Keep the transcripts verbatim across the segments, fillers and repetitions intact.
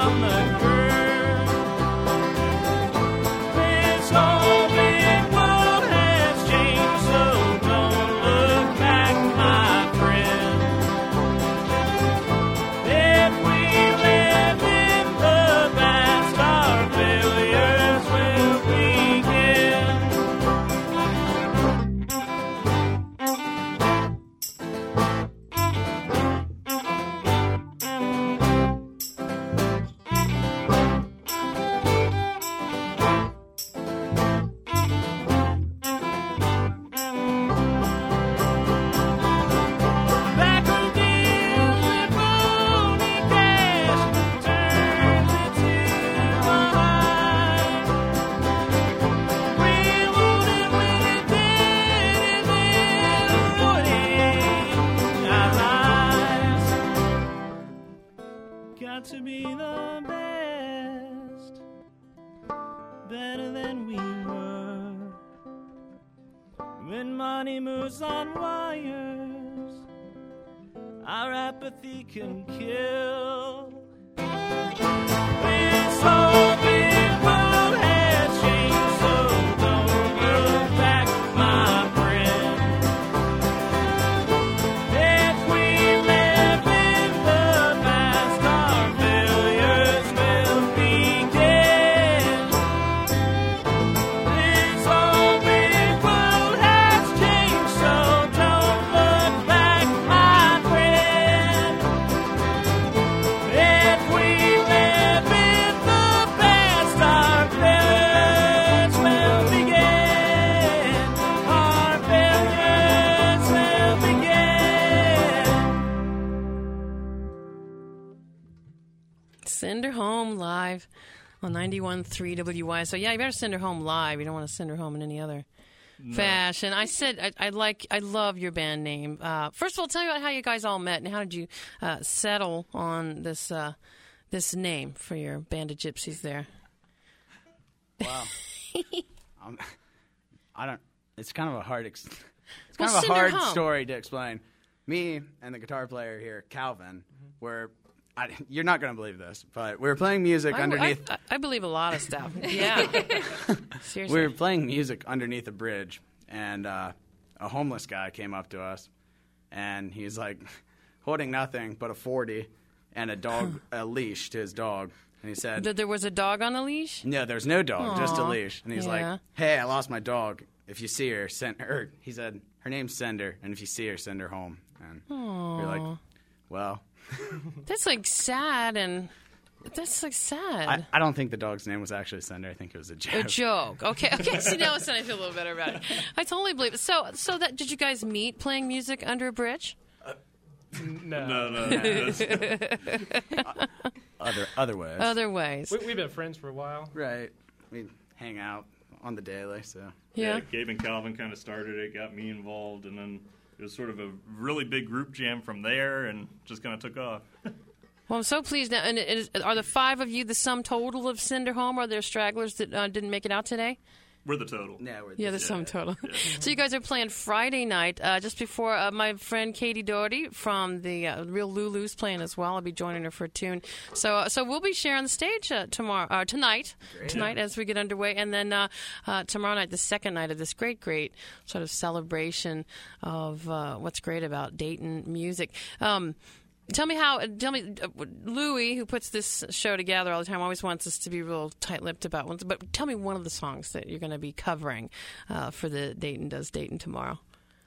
on the curb. This whole big world has changed, so don't look back, my friend. If we live in the past, our failures will begin. Back when deals with phony cash turns into a lie. We wanted when it did, and then ruining our lives. Got to be the best, better than we were. When money moves on wires, our apathy can kill. This whole big world has changed, so don't look back, my friend. If we live in the past, our failures will begin. This whole big world has changed, so don't look back, my friend. If we live in the past, our failures will begin. Our failures will begin. Send her home live on ninety-one point three W Y. So, yeah, you better send her home live. You don't want to send her home in any other fashion. I said I, I like, I love your band name. Uh, first of all, tell me about how you guys all met and how did you uh, settle on this uh, this name for your band of gypsies there? Wow. um, I don't. It's kind of a hard. Ex- it's Well, kind of a send her hard home. story to explain. Me and the guitar player here, Calvin, were. I, you're not going to believe this, but we were playing music I, underneath. I, I believe a lot of stuff. Yeah. Seriously. We were playing music underneath a bridge, and uh, a homeless guy came up to us, and he's like holding nothing but a forty and a dog, a leash to his dog, and he said, That there was a dog on the leash? "No, there's no dog, just a Aw, leash." And he's yeah. like, "Hey, I lost my dog. If you see her, send her." He said, "Her name's Cinder, and if you see her, send her home." And we we're like, "Well." That's like sad and that's like sad. I, I don't think the dog's name was actually Cinder. I think it was a joke. A joke. Okay. Okay. See, now it's starting to feel a little better about it. I totally believe it. So, so that did you guys meet playing music under a bridge? No. No, no, no. that's- Other other ways. Other ways. We, we've been friends for a while. Right. We hang out on the daily, so. Yeah. yeah, Gabe and Calvin kind of started it, got me involved, and then it was sort of a really big group jam from there, and just kind of took off. Well, I'm so pleased now. And it is, are the five of you the sum total of Cinder Home? Are there stragglers that uh, didn't make it out today? We're the total. Yeah, we're Yeah, the sum total. So you guys are playing Friday night, uh, just before uh, my friend Katie Doherty from the uh, Real Lulu's playing as well. I'll be joining her for a tune. So, uh, so we'll be sharing the stage uh, tomorrow, uh, tonight, Great. tonight as we get underway, and then uh, uh, tomorrow night, the second night of this great, great sort of celebration of uh, what's great about Dayton music. Um, Tell me how. Tell me, uh, Louie, who puts this show together all the time, always wants us to be real tight-lipped about ones. But tell me one of the songs that you're going to be covering uh, for the Dayton Does Dayton tomorrow.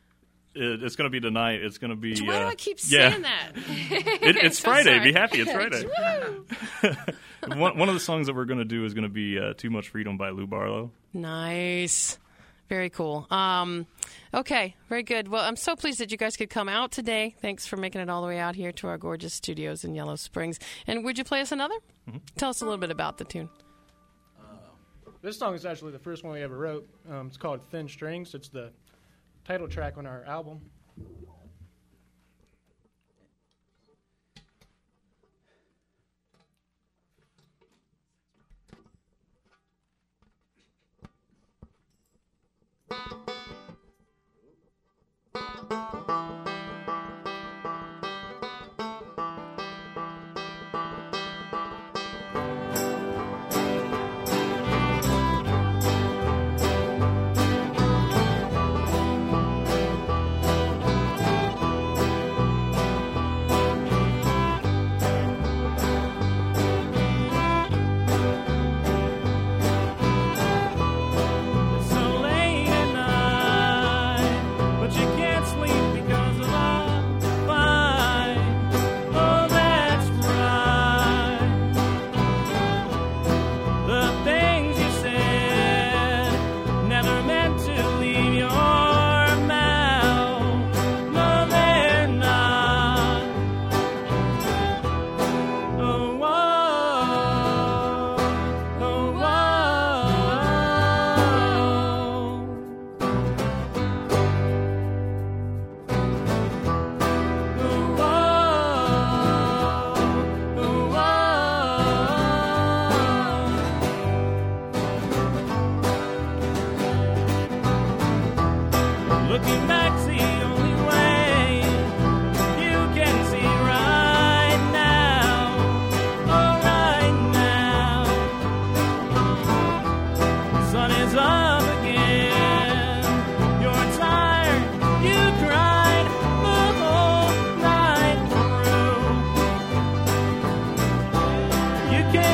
It, it's going to be tonight. It's going to be. Why uh, do I keep yeah. saying that? It, it's So Friday. sorry. Be happy. It's Friday. one, one of the songs that we're going to do is going to be uh, "Too Much Freedom" by Lou Barlow. Nice. Very cool. Um, okay, very good. Well, I'm so pleased that you guys could come out today. Thanks for making it all the way out here to our gorgeous studios in Yellow Springs. And would you play us another? Mm-hmm. Tell us a little bit about the tune. This song is actually the first one we ever wrote. Um, it's called Thin Strings. It's the title track on our album.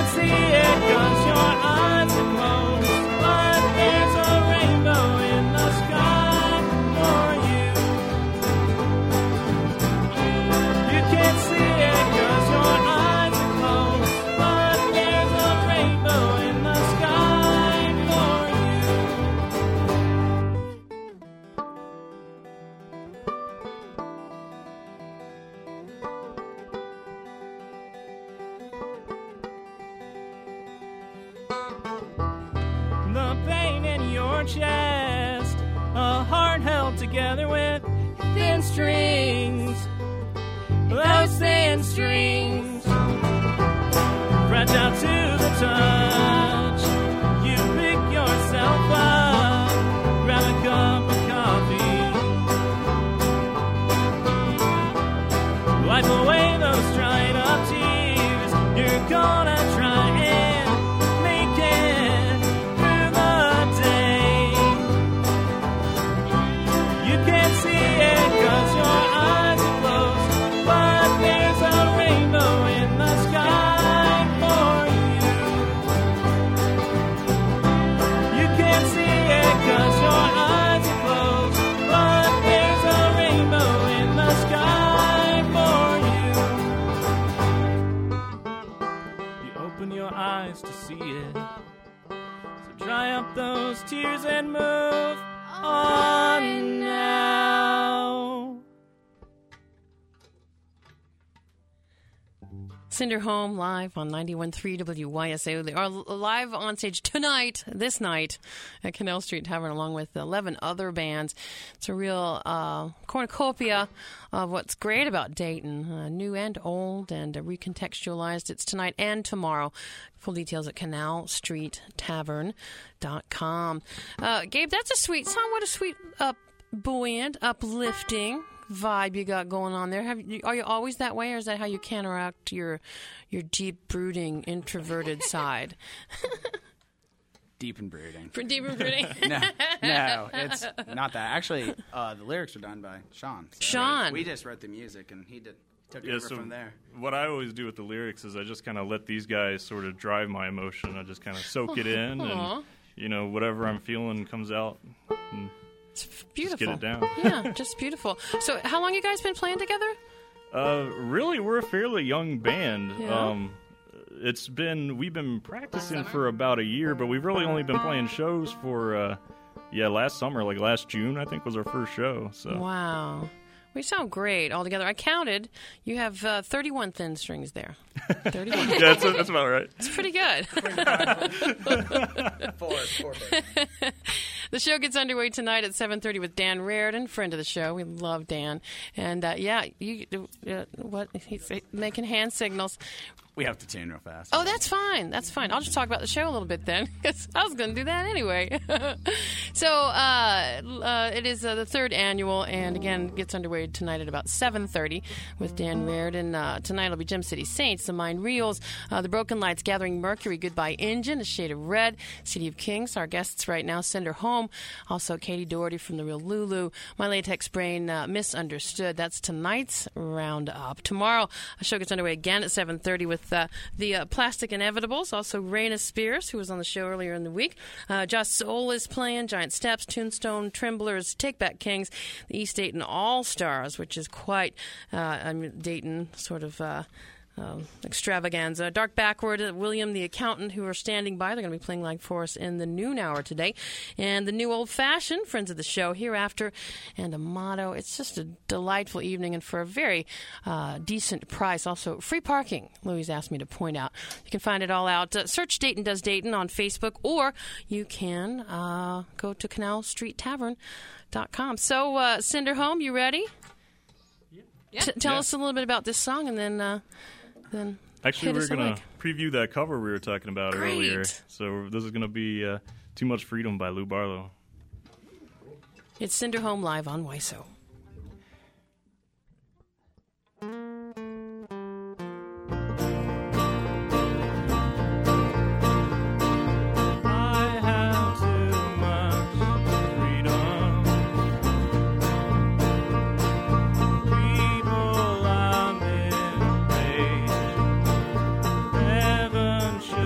can't see it 'cause your eyes are closed, but there's a rainbow in the sky for you. You can't see it 'cause your eyes are closed, but there's a rainbow in the sky for you. The pain in your chest, a heart held together with thin strings. Those thin strings, fragile to the touch. You pick yourself up, grab a cup of coffee, wipe away those dried up tears. You're gonna try and make it through the day. You can't see it 'cause your eyes are closed, but there's a rainbow in the sky for you. You can't see it 'cause your eyes are closed, but there's a rainbow in the sky for you. You open your eyes to see it, so dry up those tears and move on now. Cinder Home live on ninety-one point three W Y S O. They are live on stage tonight, this night, at Canal Street Tavern, along with eleven other bands. It's a real uh, cornucopia of what's great about Dayton, uh, new and old, and uh, recontextualized. It's tonight and tomorrow. Full details at canal street tavern dot com. Uh, Gabe, that's a sweet song. What a sweet, uh, buoyant, uplifting vibe you got going on there. Have you, are you always that way, or is that how you counteract your your deep brooding introverted side? Deep and brooding. For deep and brooding. no, no, it's not that. Actually, uh, the lyrics are done by Sean. So Sean. We just wrote the music, and he did took it Yeah, over so from there. what I always do with the lyrics is I just kind of let these guys sort of drive my emotion. I just kind of soak it in, Aw. and you know, whatever I'm feeling comes out. And It's beautiful. Just get it down. Yeah, just beautiful. So how long you guys been playing together? Uh, really, we're a fairly young band. Yeah. Um, it's been we've been practicing for about a year, but we've really only been playing shows for uh, yeah, last summer, like last June, I think was our first show. So Wow. We sound great all together. I counted. You have uh, thirty-one thin strings there. thirty-one. yeah, that's, that's about right. It's pretty good. Four, four, The show gets underway tonight at seven thirty with Dan Reardon, friend of the show. We love Dan. And, uh, yeah, you uh, what? He's making hand signals. We have to tune real fast. Oh, that's fine. That's fine. I'll just talk about the show a little bit then, because I was going to do that anyway. so uh, uh, it is uh, the third annual, and again, gets underway tonight at about seven thirty with Dan Reardon. Uh, tonight will be Gem City Saints, The Mind Reels, uh, The Broken Lights, Gathering Mercury, Goodbye Engine, A Shade of Red, City of Kings. Our guests right now, Cinder Home, also Katie Doherty from The Real Lulu, My Latex Brain, uh, Misunderstood. That's tonight's roundup. Tomorrow, the show gets underway again at seven thirty with Uh, the uh, Plastic Inevitables, also Raina Spears, who was on the show earlier in the week. Uh, Josh Soul is playing, Giant Steps, Tombstone, Tremblers, Take Back Kings, the East Dayton All-Stars, which is quite uh, I mean, Dayton sort of... Uh, Um, extravaganza. Dark Backward, uh, William the Accountant, who are standing by. They're going to be playing live for us in the noon hour today. And the New Old Fashioned, friends of the show, Hereafter, and a motto. It's just a delightful evening, and for a very uh, decent price. Also, free parking, Louise asked me to point out. You can find it all out. Uh, search Dayton Does Dayton on Facebook, or you can uh, go to canal street tavern dot com. So, uh, Cinder Home, you ready? Yeah. T- tell Yeah. us a little bit about this song, and then... Uh, Then Actually, hit we're us going awake. to preview that cover we were talking about Great. earlier. So this is going to be uh, Too Much Freedom by Lou Barlow. It's Cinder Home live on W I S O. I have too much freedom. People I'm in rage. Heaven should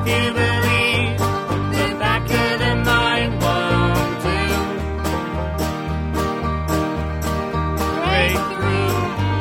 you believe the back of the mind won't do. Break through.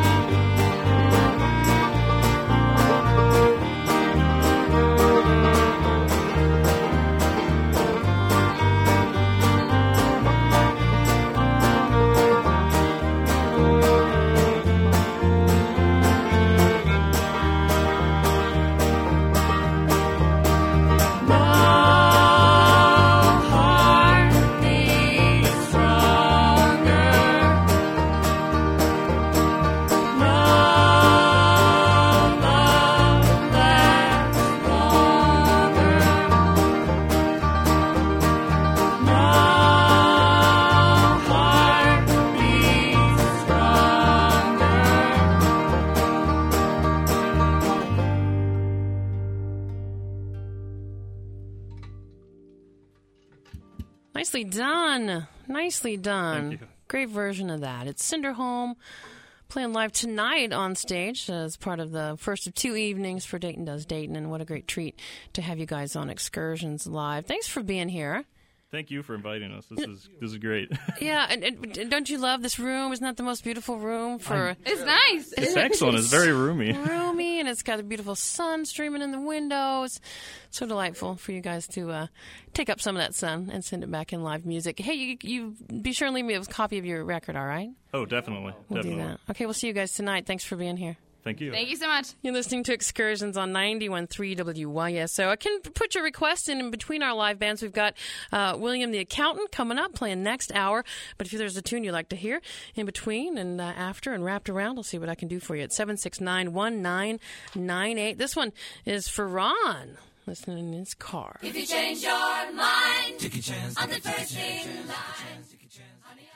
Nicely done. Nicely done. Thank you. Great version of that. It's Cinderholm playing live tonight on stage as part of the first of two evenings for Dayton Does Dayton, and what a great treat to have you guys on Excursions Live. Thanks for being here. Thank you for inviting us. This is this is great. Yeah, and, and don't you love this room? Isn't that the most beautiful room for? It's nice. It's excellent. It's very roomy. Roomy, and it's got a beautiful sun streaming in the windows. So delightful for you guys to uh, take up some of that sun and send it back in live music. Hey, you, you be sure and leave me a copy of your record, all right? Oh, definitely. We'll definitely. do that. Okay, we'll see you guys tonight. Thanks for being here. Thank you. Thank you so much. You're listening to Excursions on ninety-one point three W Y S O. I can put your request in, in between our live bands. We've got uh, William the Accountant coming up, playing next hour. But if there's a tune you'd like to hear in between and uh, after and wrapped around, I'll see what I can do for you at seven six nine, one nine nine eight. This one is for Ron, listening in his car. If you change your mind, take a chance on the first in line.